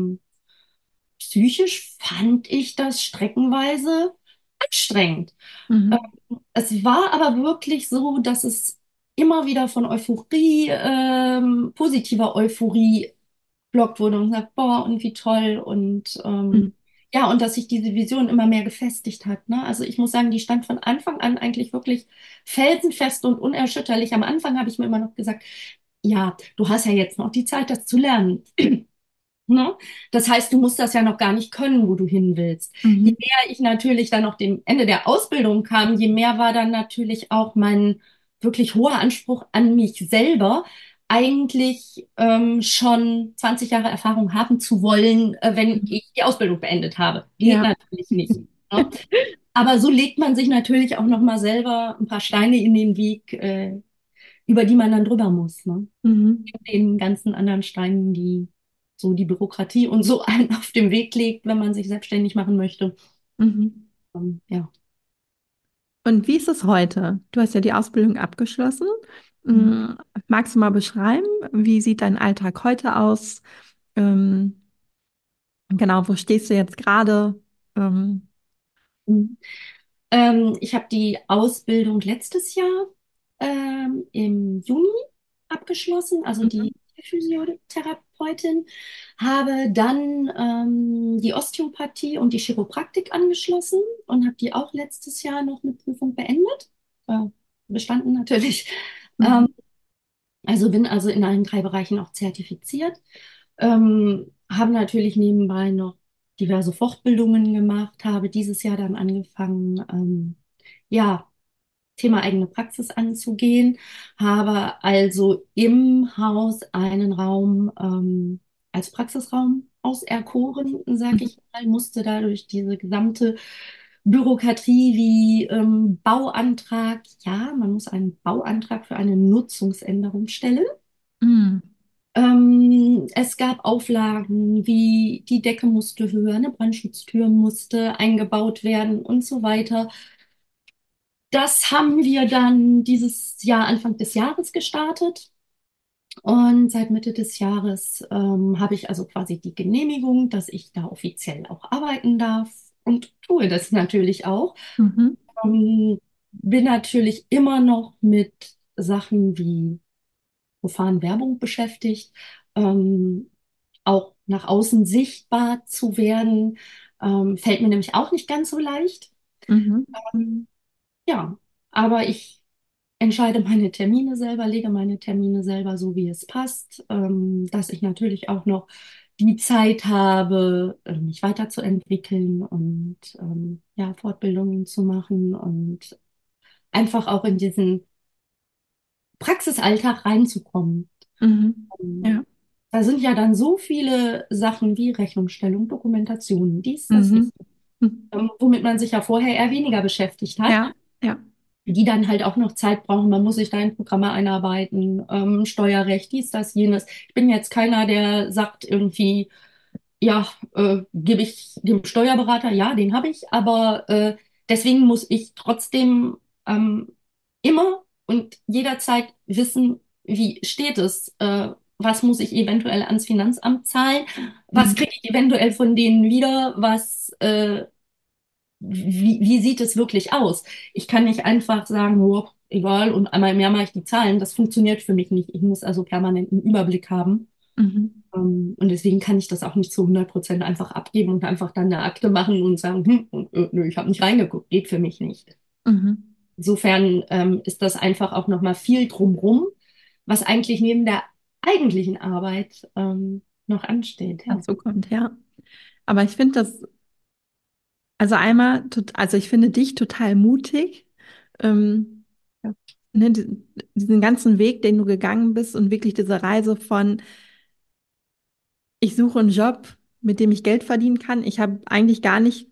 psychisch fand ich das streckenweise anstrengend. Mhm. Es war aber wirklich so, dass es immer wieder von Euphorie, positiver Euphorie blockt wurde und sagt, boah, und wie toll und Mhm. ja, und dass sich diese Vision immer mehr gefestigt hat. Ne? Also ich muss sagen, die stand von Anfang an eigentlich wirklich felsenfest und unerschütterlich. Am Anfang habe ich mir immer noch gesagt, ja, du hast ja jetzt noch die Zeit, das zu lernen. Ne? Das heißt, du musst das ja noch gar nicht können, wo du hin willst. Je Mhm. mehr ich natürlich dann noch dem Ende der Ausbildung kam, je mehr war dann natürlich auch mein wirklich hoher Anspruch an mich selber, eigentlich schon 20 Jahre Erfahrung haben zu wollen, wenn Mhm. ich die Ausbildung beendet habe. Geht Ja. natürlich nicht. Ne? Aber so legt man sich natürlich auch noch mal selber ein paar Steine in den Weg, über die man dann drüber muss. Ne? Mhm. Den ganzen anderen Steinen, die so die Bürokratie und so einen auf dem Weg legt, wenn man sich selbstständig machen möchte. Mhm. Ja. Und wie ist es heute? Du hast ja die Ausbildung abgeschlossen. Mhm. Magst du mal beschreiben, wie sieht dein Alltag heute aus? Ähm, genau, wo stehst du jetzt gerade? Ähm, Mhm. Ich habe die Ausbildung letztes Jahr im Juni abgeschlossen, also mhm. die Physiotherapeutin, habe dann die Osteopathie und die Chiropraktik angeschlossen und habe die auch letztes Jahr noch mit Prüfung beendet. Äh, bestanden natürlich. Ähm, Mhm. Also bin also in allen drei Bereichen auch zertifiziert. Habe natürlich nebenbei noch diverse Fortbildungen gemacht, habe dieses Jahr dann angefangen, ja, Thema eigene Praxis anzugehen, habe also im Haus einen Raum als Praxisraum auserkoren, sag Mhm. ich mal, musste dadurch diese gesamte Bürokratie wie Bauantrag, ja, man muss einen Bauantrag für eine Nutzungsänderung stellen. Mhm. Es gab Auflagen wie die Decke musste höher, eine Brandschutztür musste eingebaut werden und so weiter. Das haben wir dann dieses Jahr, Anfang des Jahres gestartet. Und seit Mitte des Jahres habe ich also quasi die Genehmigung, dass ich da offiziell auch arbeiten darf und tue das natürlich auch. Mhm. Bin natürlich immer noch mit Sachen wie profanen Werbung beschäftigt, ähm, auch nach außen sichtbar zu werden, fällt mir nämlich auch nicht ganz so leicht. Mhm. Ähm, ja, aber ich entscheide meine Termine selber, lege meine Termine selber so, wie es passt, dass ich natürlich auch noch die Zeit habe, mich weiterzuentwickeln und ja, Fortbildungen zu machen und einfach auch in diesen Praxisalltag reinzukommen. Mhm. Ähm, Ja. Da sind ja dann so viele Sachen wie Rechnungsstellung, Dokumentationen, dies, das, Mhm. ist, Mhm. womit man sich ja vorher eher weniger beschäftigt hat, Ja. Ja. die dann halt auch noch Zeit brauchen. Man muss sich da in Programme einarbeiten, Steuerrecht, dies, das, jenes. Ich bin jetzt keiner, der sagt irgendwie, ja, gebe ich dem Steuerberater, ja, den habe ich, aber deswegen muss ich trotzdem immer und jederzeit wissen, wie steht es, was muss ich eventuell ans Finanzamt zahlen, was Mhm. kriege ich eventuell von denen wieder, wie sieht es wirklich aus? Ich kann nicht einfach sagen, oh, egal, und einmal im Jahr mache ich die Zahlen. Das funktioniert für mich nicht. Ich muss also permanent einen Überblick haben. Mhm. Und deswegen kann ich das auch nicht zu 100% einfach abgeben und einfach dann eine Akte machen und sagen, nö, ich habe nicht reingeguckt. Geht für mich nicht. Mhm. Insofern ist das einfach auch nochmal viel drumrum, was eigentlich neben der eigentlichen Arbeit noch ansteht. Ja. Dazu kommt, ja. Aber ich finde das, also einmal, also ich finde dich total mutig. Ja. ne, diesen ganzen Weg, den du gegangen bist und wirklich diese Reise von, ich suche einen Job, mit dem ich Geld verdienen kann. Ich habe eigentlich gar nicht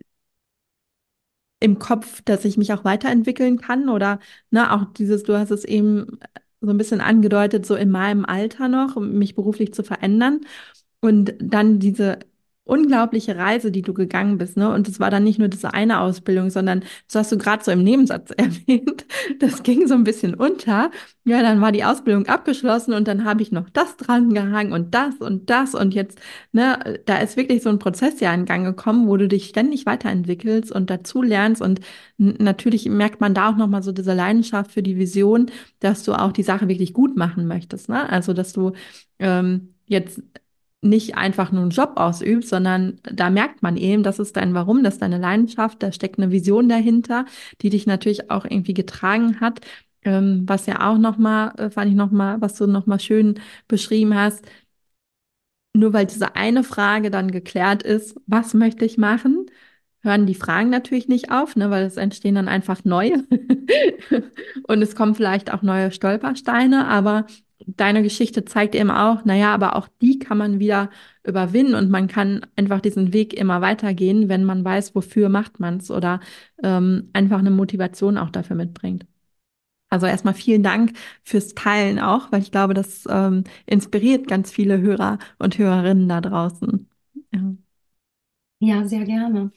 im Kopf, dass ich mich auch weiterentwickeln kann oder ne, auch dieses, du hast es eben so ein bisschen angedeutet, so in meinem Alter noch, um mich beruflich zu verändern. Und dann diese unglaubliche Reise, die du gegangen bist, ne? Und es war dann nicht nur diese eine Ausbildung, sondern das hast du gerade so im Nebensatz erwähnt. Das ging so ein bisschen unter. Ja, dann war die Ausbildung abgeschlossen und dann habe ich noch das dran gehangen und das und das und jetzt, ne, da ist wirklich so ein Prozess ja in Gang gekommen, wo du dich ständig weiterentwickelst und dazu lernst und natürlich merkt man da auch nochmal so diese Leidenschaft für die Vision, dass du auch die Sache wirklich gut machen möchtest, ne? Also, dass du jetzt nicht einfach nur einen Job ausübst, sondern da merkt man eben, das ist dein Warum, das ist deine Leidenschaft, da steckt eine Vision dahinter, die dich natürlich auch irgendwie getragen hat. Was ja auch nochmal, fand ich nochmal, was du nochmal schön beschrieben hast, nur weil diese eine Frage dann geklärt ist, was möchte ich machen, hören die Fragen natürlich nicht auf, ne, weil es entstehen dann einfach neue. Und es kommen vielleicht auch neue Stolpersteine, aber deine Geschichte zeigt eben auch, naja, aber auch die kann man wieder überwinden und man kann einfach diesen Weg immer weitergehen, wenn man weiß, wofür macht man es oder einfach eine Motivation auch dafür mitbringt. Also erstmal vielen Dank fürs Teilen auch, weil ich glaube, das inspiriert ganz viele Hörer und Hörerinnen da draußen. Ja. Ja, sehr gerne.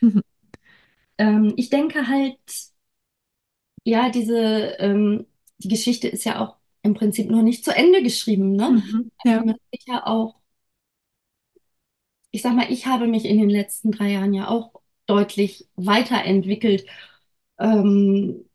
Ich denke halt, ja, die Geschichte ist ja auch im Prinzip noch nicht zu Ende geschrieben, ne? Mhm. Also Ja. man sieht ja auch, ich sag mal, ich habe mich in den letzten 3 Jahren ja auch deutlich weiterentwickelt, ähm,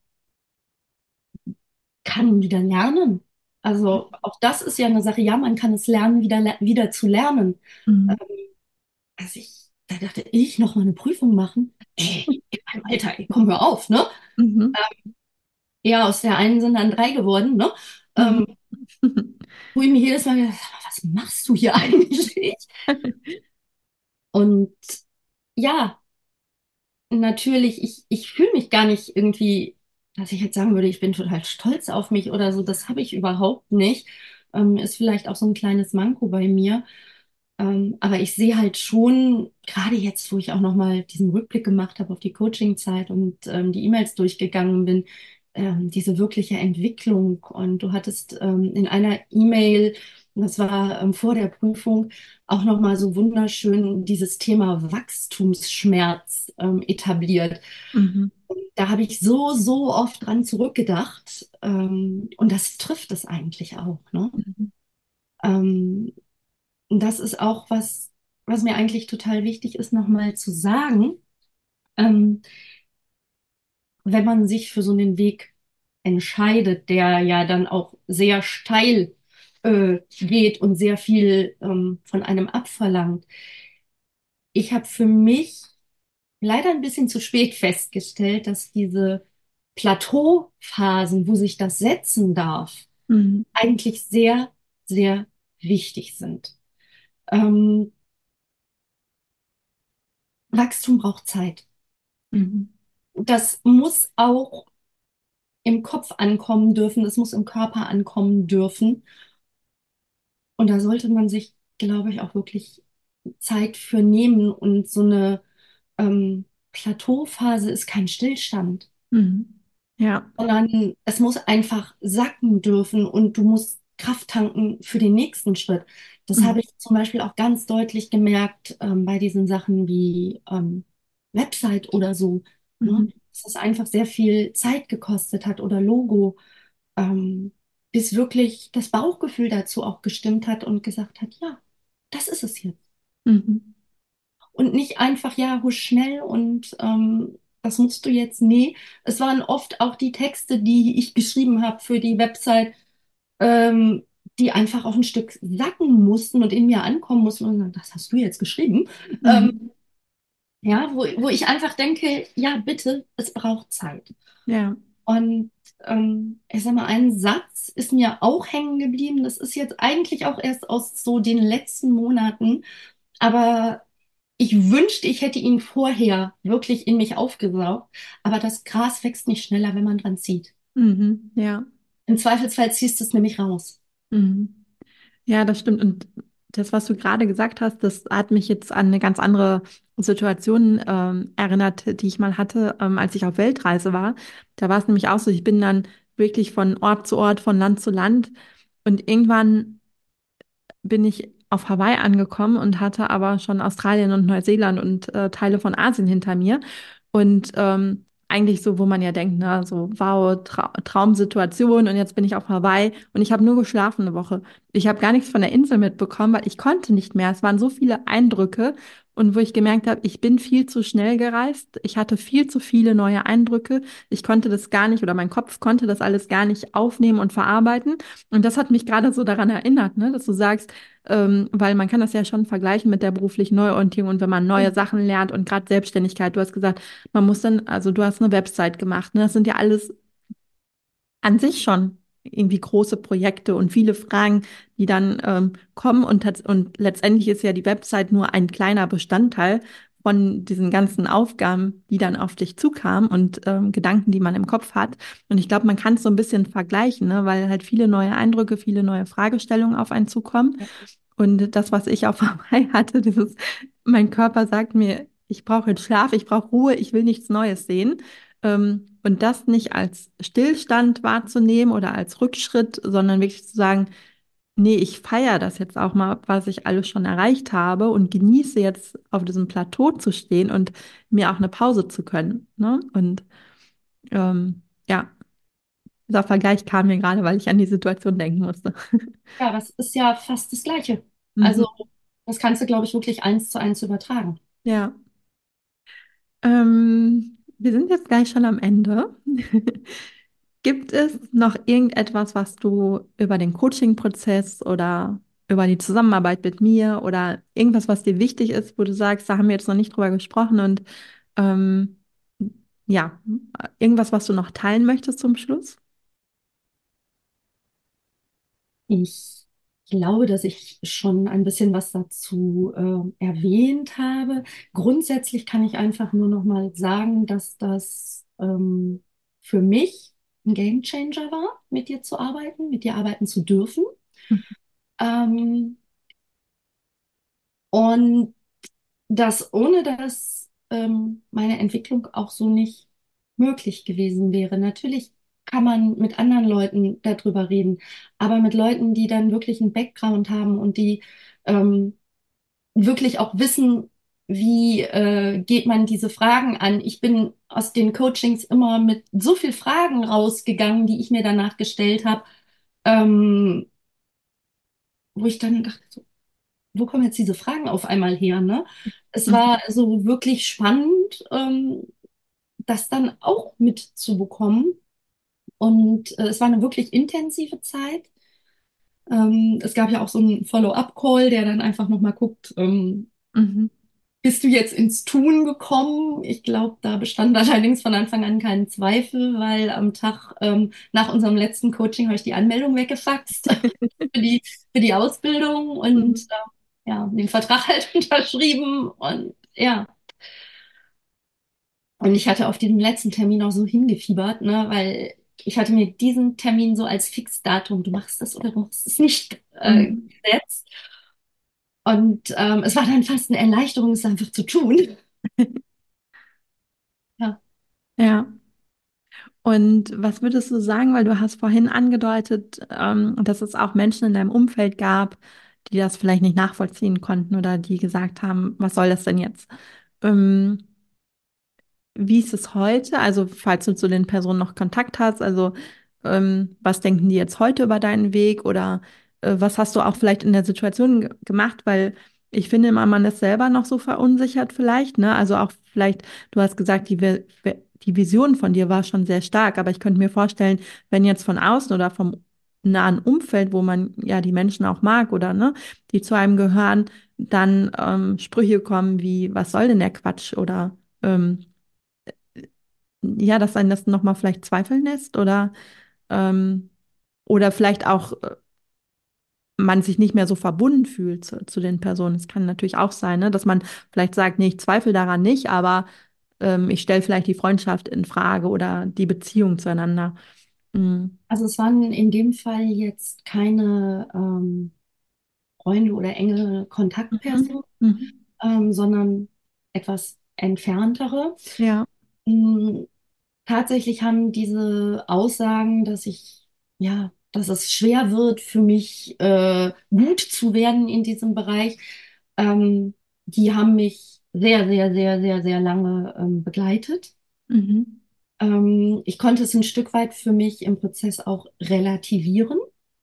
kann wieder lernen. Also auch das ist ja eine Sache, ja, man kann es lernen, wieder zu lernen. Ähm, Mhm. da dachte ich, noch mal eine Prüfung machen. In meinem Alter, ey, komm, hör auf, ne? Mhm. Ja, aus der einen sind dann 3 geworden, ne? Mhm. Ähm, Wo ich mir jedes Mal gedacht habe, was machst du hier eigentlich? Und ja, natürlich, ich fühle mich gar nicht irgendwie, dass ich jetzt sagen würde, ich bin total stolz auf mich oder so. Das habe ich überhaupt nicht. Ist vielleicht auch so ein kleines Manko bei mir. Aber ich sehe halt schon, gerade jetzt, wo ich auch nochmal diesen Rückblick gemacht habe auf die Coaching-Zeit und die E-Mails durchgegangen bin, diese wirkliche Entwicklung. Und du hattest in einer E-Mail, das war vor der Prüfung, auch nochmal so wunderschön dieses Thema Wachstumsschmerz etabliert. Mhm. Da habe ich so, so oft dran zurückgedacht. Und das trifft es eigentlich auch, ne? Mhm. Ähm, und das ist auch was, was mir eigentlich total wichtig ist, nochmal zu sagen. Ähm, Wenn man sich für so einen Weg entscheidet, der ja dann auch sehr steil geht und sehr viel von einem abverlangt. Ich habe für mich leider ein bisschen zu spät festgestellt, dass diese Plateauphasen, wo sich das setzen darf, Mhm. eigentlich sehr, sehr wichtig sind. Ähm, Wachstum braucht Zeit. Mhm. Das muss auch im Kopf ankommen dürfen, es muss im Körper ankommen dürfen. Und da sollte man sich, glaube ich, auch wirklich Zeit für nehmen. Und so eine Plateauphase ist kein Stillstand, Mhm. Ja. sondern es muss einfach sacken dürfen und du musst Kraft tanken für den nächsten Schritt. Das Mhm. habe ich zum Beispiel auch ganz deutlich gemerkt bei diesen Sachen wie Website oder so, ne? Mhm. Dass das einfach sehr viel Zeit gekostet hat oder Logo, ähm, bis wirklich das Bauchgefühl dazu auch gestimmt hat und gesagt hat, ja, das ist es jetzt. Mhm. Und nicht einfach, ja, husch schnell und das musst du jetzt. Nee, es waren oft auch die Texte, die ich geschrieben habe für die Website, ähm, die einfach auch ein Stück sacken mussten und in mir ankommen mussten. Und dann, das hast du jetzt geschrieben. Ähm, Mhm. ja, wo ich einfach denke, ja, bitte, es braucht Zeit. Ja. Und ich sag mal, ein Satz ist mir auch hängen geblieben. Das ist jetzt eigentlich auch erst aus so den letzten Monaten. Aber ich wünschte, ich hätte ihn vorher wirklich in mich aufgesaugt. Aber das Gras wächst nicht schneller, wenn man dran zieht. Mhm. Ja. Im Zweifelsfall ziehst du es nämlich raus. Mhm. Ja, das stimmt. Und das, was du gerade gesagt hast, das hat mich jetzt an eine ganz andere Situation erinnert, die ich mal hatte, als ich auf Weltreise war. Da war es nämlich auch so, ich bin dann wirklich von Ort zu Ort, von Land zu Land. Und irgendwann bin ich auf Hawaii angekommen und hatte aber schon Australien und Neuseeland und Teile von Asien hinter mir. Und eigentlich so, wo man ja denkt, na, so, wow, Traumsituation und jetzt bin ich auf Hawaii und ich habe nur geschlafen eine Woche. Ich habe gar nichts von der Insel mitbekommen, weil ich konnte nicht mehr. Es waren so viele Eindrücke und wo ich gemerkt habe, ich bin viel zu schnell gereist. Ich hatte viel zu viele neue Eindrücke. Ich konnte das gar nicht oder mein Kopf konnte das alles gar nicht aufnehmen und verarbeiten. Und das hat mich gerade so daran erinnert, ne, dass du sagst, weil man kann das ja schon vergleichen mit der beruflichen Neuorientierung und wenn man neue Sachen lernt und gerade Selbstständigkeit, du hast gesagt, man muss dann, also du hast eine Website gemacht, ne? Das sind ja alles an sich schon irgendwie große Projekte und viele Fragen, die dann kommen und letztendlich ist ja die Website nur ein kleiner Bestandteil von diesen ganzen Aufgaben, die dann auf dich zukamen und Gedanken, die man im Kopf hat. Und ich glaube, man kann es so ein bisschen vergleichen, ne? Weil halt viele neue Eindrücke, viele neue Fragestellungen auf einen zukommen. Und das, was ich auf Hawaii hatte, dieses, mein Körper sagt mir, ich brauche jetzt Schlaf, ich brauche Ruhe, ich will nichts Neues sehen. Und das nicht als Stillstand wahrzunehmen oder als Rückschritt, sondern wirklich zu sagen, nee, ich feiere das jetzt auch mal, was ich alles schon erreicht habe und genieße jetzt auf diesem Plateau zu stehen und mir auch eine Pause zu können. Ne? Und ja, dieser Vergleich kam mir gerade, weil ich an die Situation denken musste. Ja, das ist ja fast das Gleiche. Also, Mhm. das kannst du, glaube ich, wirklich eins zu eins übertragen. Ja. Wir sind jetzt gleich schon am Ende. Gibt es noch irgendetwas, was du über den Coaching-Prozess oder über die Zusammenarbeit mit mir oder irgendwas, was dir wichtig ist, wo du sagst, da haben wir jetzt noch nicht drüber gesprochen und ähm, ja, irgendwas, was du noch teilen möchtest zum Schluss? Ich glaube, dass ich schon ein bisschen was dazu erwähnt habe. Grundsätzlich kann ich einfach nur noch mal sagen, dass das für mich ein Gamechanger war, mit dir zu arbeiten, mit dir arbeiten zu dürfen. Ähm, und dass ohne das meine Entwicklung auch so nicht möglich gewesen wäre. Natürlich kann man mit anderen Leuten darüber reden, aber mit Leuten, die dann wirklich einen Background haben und die ähm, wirklich auch wissen, wie geht man diese Fragen an. Ich bin aus den Coachings immer mit so viel Fragen rausgegangen, die ich mir danach gestellt habe, ähm, wo ich dann dachte, so, wo kommen jetzt diese Fragen auf einmal her, ne? Es Mhm. war so wirklich spannend, das dann auch mitzubekommen. Und es war eine wirklich intensive Zeit. Es gab ja auch so einen Follow-up-Call, der dann einfach nochmal guckt, Mhm. bist du jetzt ins Tun gekommen? Ich glaube, da bestand allerdings von Anfang an kein Zweifel, weil am Tag nach unserem letzten Coaching habe ich die Anmeldung weggefaxt für die Ausbildung und Mhm. ja, den Vertrag halt unterschrieben und ja. Und ich hatte auf diesen letzten Termin auch so hingefiebert, ne, weil ich hatte mir diesen Termin so als Fixdatum, du machst das oder du machst es nicht, Mhm. gesetzt. Und es war dann fast eine Erleichterung, es einfach zu tun. Ja. Ja. Und was würdest du sagen, weil du hast vorhin angedeutet, dass es auch Menschen in deinem Umfeld gab, die das vielleicht nicht nachvollziehen konnten oder die gesagt haben, was soll das denn jetzt? Ähm, Wie ist es heute? Also, falls du zu den Personen noch Kontakt hast, also was denken die jetzt heute über deinen Weg oder was hast du auch vielleicht in der Situation gemacht? Weil ich finde immer, man ist selber noch so verunsichert vielleicht, ne? Also auch vielleicht, du hast gesagt, die Vision von dir war schon sehr stark, aber ich könnte mir vorstellen, wenn jetzt von außen oder vom nahen Umfeld, wo man ja die Menschen auch mag oder ne, die zu einem gehören, dann Sprüche kommen wie, was soll denn der Quatsch oder ja, dass einen das nochmal vielleicht zweifeln lässt ähm, oder vielleicht auch man sich nicht mehr so verbunden fühlt zu den Personen. Es kann natürlich auch sein, ne, dass man vielleicht sagt, nee, ich zweifle daran nicht, aber ich stelle vielleicht die Freundschaft in Frage oder die Beziehung zueinander. Mhm. Also es waren in dem Fall jetzt keine Freunde oder enge Mhm. Kontaktpersonen, Mhm. sondern etwas entferntere. Ja. Mm, Tatsächlich haben diese Aussagen, ja, dass es schwer wird für mich, gut zu werden in diesem Bereich, ähm, die haben mich sehr, sehr, sehr, sehr, sehr lange, begleitet. Mhm. Ich konnte es ein Stück weit für mich im Prozess auch relativieren.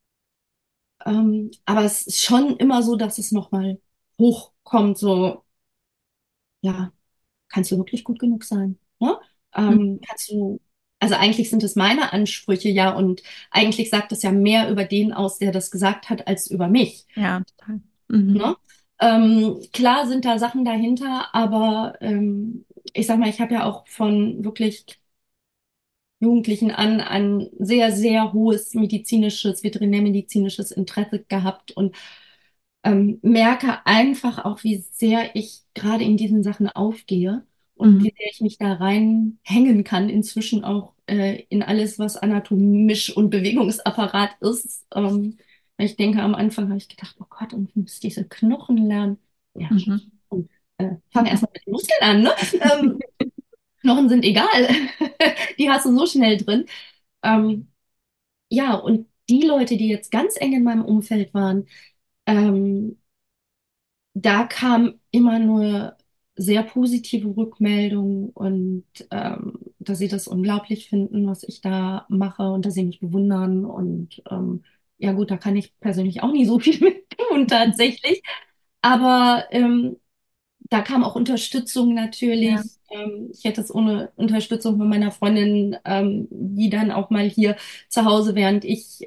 Aber es ist schon immer so, dass es nochmal hochkommt, so, ja, kannst du wirklich gut genug sein? Ne? Mhm. Kannst du, also eigentlich sind es meine Ansprüche, ja, und eigentlich sagt es ja mehr über den aus, der das gesagt hat, als über mich. Ja, total. Mhm. Ne? Klar sind da Sachen dahinter, aber ich sag mal, ich habe ja auch von wirklich Jugendlichen an ein sehr, sehr hohes medizinisches, veterinärmedizinisches Interesse gehabt und merke einfach auch, wie sehr ich gerade in diesen Sachen aufgehe und Mhm. wie sehr ich mich da reinhängen kann, inzwischen auch in alles, was anatomisch und Bewegungsapparat ist. Ich denke, am Anfang habe ich gedacht, oh Gott, und ich muss diese Knochen lernen. Ja, Mhm. und fange erstmal mit den Muskeln an, ne? Knochen sind egal. Die hast du so schnell drin. Ähm, ja, und die Leute, die jetzt ganz eng in meinem Umfeld waren, ähm, da kam immer nur sehr positive Rückmeldungen und dass sie das unglaublich finden, was ich da mache und dass sie mich bewundern. Und ja gut, da kann ich persönlich auch nie so viel mit tun tatsächlich. Aber da kam auch Unterstützung Ja. natürlich. Ich hätte es ohne Unterstützung von meiner Freundin, die dann auch mal hier zu Hause, während ich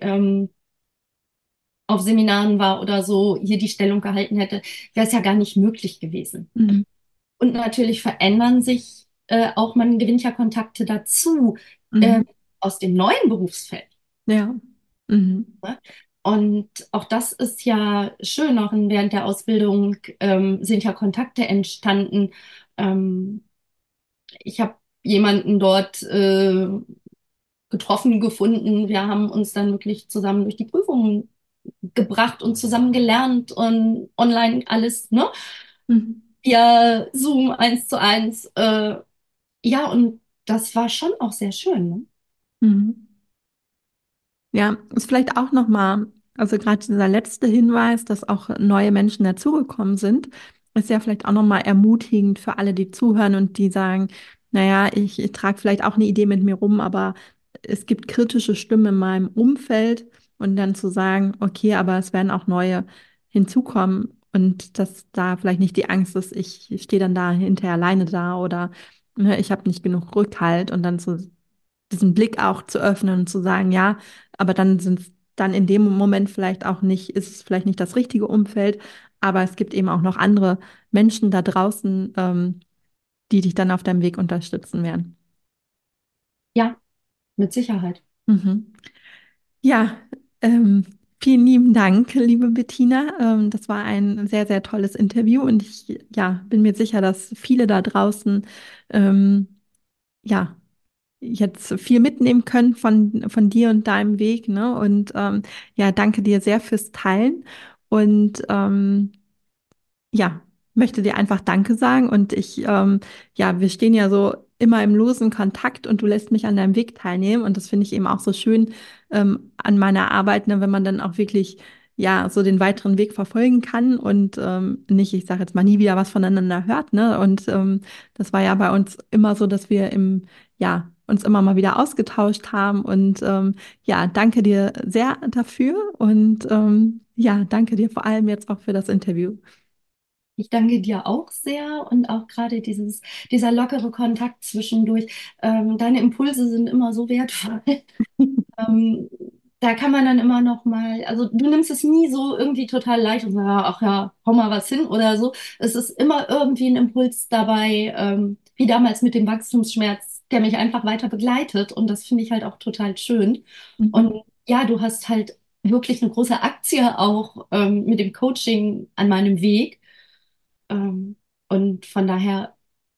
auf Seminaren war oder so, hier die Stellung gehalten hätte, wäre es ja gar nicht möglich gewesen. Mhm. Und natürlich verändern sich auch, man gewinnt ja Kontakte dazu Mhm. äh, aus dem neuen Berufsfeld. Ja. Mhm. Ne? Und auch das ist ja schön, auch während der Ausbildung sind ja Kontakte entstanden. Ähm, Ich habe jemanden dort getroffen, gefunden. Wir haben uns dann wirklich zusammen durch die Prüfungen gebracht und zusammen gelernt und online alles, ne? Mhm. Via Zoom 1:1. Ja, und das war schon auch sehr schön, ne? Mhm. Ja, ist vielleicht auch nochmal, also gerade dieser letzte Hinweis, dass auch neue Menschen dazugekommen sind, ist ja vielleicht auch nochmal ermutigend für alle, die zuhören und die sagen, naja, ich trage vielleicht auch eine Idee mit mir rum, aber es gibt kritische Stimmen in meinem Umfeld und dann zu sagen, okay, aber es werden auch neue hinzukommen und dass da vielleicht nicht die Angst ist, ich stehe dann da hinterher alleine da oder ne, ich habe nicht genug Rückhalt und dann diesen Blick auch zu öffnen und zu sagen, ja, aber dann sind es dann in dem Moment vielleicht auch nicht, ist es vielleicht nicht das richtige Umfeld, aber es gibt eben auch noch andere Menschen da draußen, die dich dann auf deinem Weg unterstützen werden. Ja, mit Sicherheit. Mhm. Ja, ähm, vielen lieben Dank, liebe Bettina. Das war ein sehr, sehr tolles Interview und ich, ja, bin mir sicher, dass viele da draußen, ähm, ja, jetzt viel mitnehmen können von dir und deinem Weg, ne? Und ja, danke dir sehr fürs Teilen. Und ja, möchte dir einfach Danke sagen. Und ich, ja, wir stehen ja so immer im losen Kontakt und du lässt mich an deinem Weg teilnehmen. Und das finde ich eben auch so schön an meiner Arbeit, ne, wenn man dann auch wirklich ja so den weiteren Weg verfolgen kann und nicht, ich sage jetzt mal, nie wieder was voneinander hört, ne? Und das war ja bei uns immer so, dass wir ja, uns immer mal wieder ausgetauscht haben. Und ja, danke dir sehr dafür und ja, danke dir vor allem jetzt auch für das Interview. Ich danke dir auch sehr und auch gerade dieser lockere Kontakt zwischendurch. Deine Impulse sind immer so wertvoll. Ähm, Da kann man dann immer noch mal, also du nimmst es nie so irgendwie total leicht und sagst, ach ja, hau mal was hin oder so. Es ist immer irgendwie ein Impuls dabei, wie damals mit dem Wachstumsschmerz, der mich einfach weiter begleitet. Und das finde ich halt auch total schön. Mhm. Und ja, du hast halt wirklich eine große Aktie auch mit dem Coaching an meinem Weg. Und von daher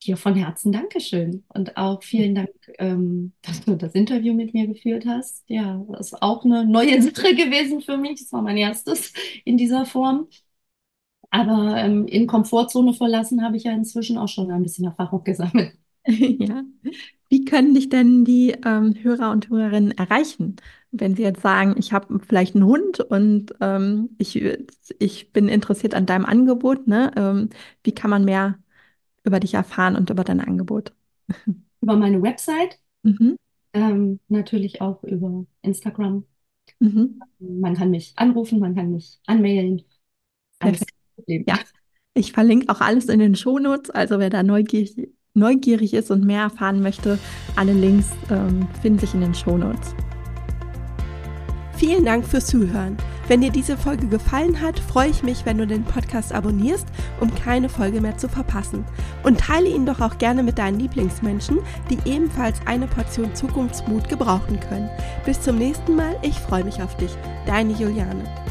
Dir von Herzen Dankeschön und auch vielen Dank, dass du das Interview mit mir geführt hast. Ja, das ist auch eine neue Sache gewesen für mich. Das war mein erstes in dieser Form. Aber in Komfortzone verlassen habe ich ja inzwischen auch schon ein bisschen Erfahrung gesammelt. Ja. Wie können dich denn die Hörer und Hörerinnen erreichen, wenn sie jetzt sagen, ich habe vielleicht einen Hund und ich bin interessiert an deinem Angebot, ne? Wie kann man mehr über dich erfahren und über dein Angebot? Über meine Website, Mhm. natürlich auch über Instagram. Mhm. Man kann mich anrufen, man kann mich anmailen. Alles Perfekt. kein Problem. Ja, ich verlinke auch alles in den Shownotes, also wer da neugierig ist und mehr erfahren möchte, alle Links finden sich in den Shownotes. Vielen Dank fürs Zuhören. Wenn dir diese Folge gefallen hat, freue ich mich, wenn du den Podcast abonnierst, um keine Folge mehr zu verpassen. Und teile ihn doch auch gerne mit deinen Lieblingsmenschen, die ebenfalls eine Portion Zukunftsmut gebrauchen können. Bis zum nächsten Mal, ich freue mich auf dich. Deine Juliane.